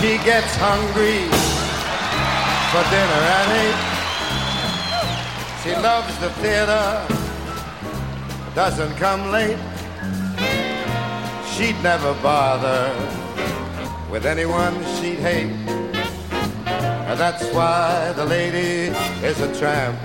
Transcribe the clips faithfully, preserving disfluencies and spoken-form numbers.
She gets hungry for dinner at eight. She loves the theater, doesn't come late. She'd never bother with anyone she'd hate. And that's why the lady is a tramp.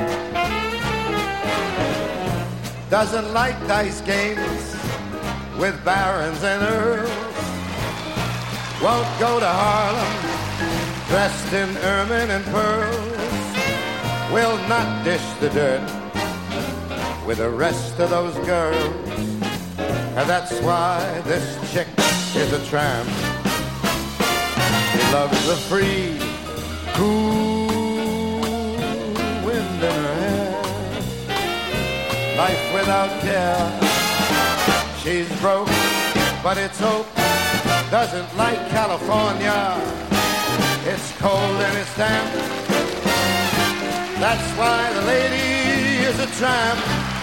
Doesn't like dice games with barons and earls. Won't go to Harlem dressed in ermine and pearls. Will not dish the dirt with the rest of those girls. And that's why this chick is a tramp. She loves the free, cool wind in her hair. Life without care. She's broke, but it's hope. Doesn't like California. It's cold and it's damp. That's why the lady is a tramp.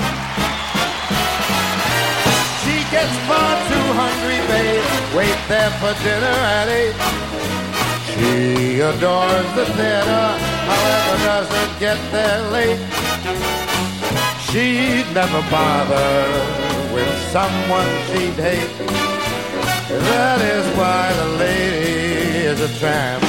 She gets far too hungry, babe. Wait there for dinner at eight. She adores the theater, however doesn't get there late. She'd never bother with someone she'd hate. That is why the lady is a tramp.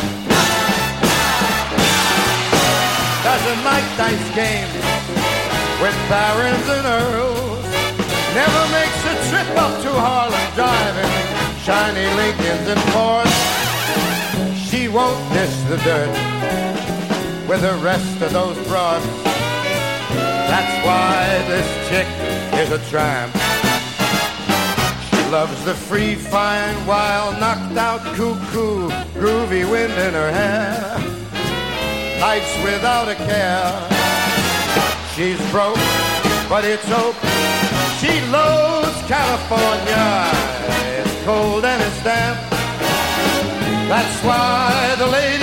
Doesn't like dice games with barons and earls. Never makes a trip up to Harlem driving shiny Lincolns and Fords. She won't dish the dirt with the rest of those broads. That's why this chick is a tramp. She loves the free, fine, wild, knocked out, cuckoo, groovy wind in her hair. Life's without a care. She's broke, but it's hope. She loathes California. It's cold and it's damp. That's why the lady